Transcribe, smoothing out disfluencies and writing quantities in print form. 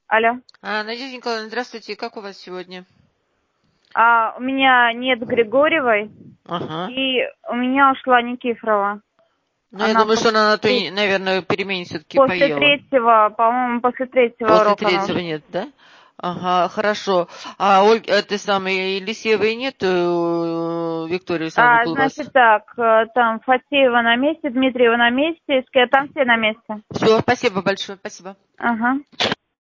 Алло. Надежда Николаевна, здравствуйте. Как у вас сегодня? У меня нет Григорьевой, Ага. и у меня ушла Никифорова. Ну, я Она думаю, что она на той, наверное, перемене все-таки после поела. третьего, по-моему, после третьего После урока она третьего ушла. нет, да? Ага, хорошо. А Ольга, ты самой Елисеевой нет Виктории Самоклубас? Значит так, там Фатеева на месте, Дмитриева на месте, там все на месте. Все, спасибо большое, спасибо. Ага.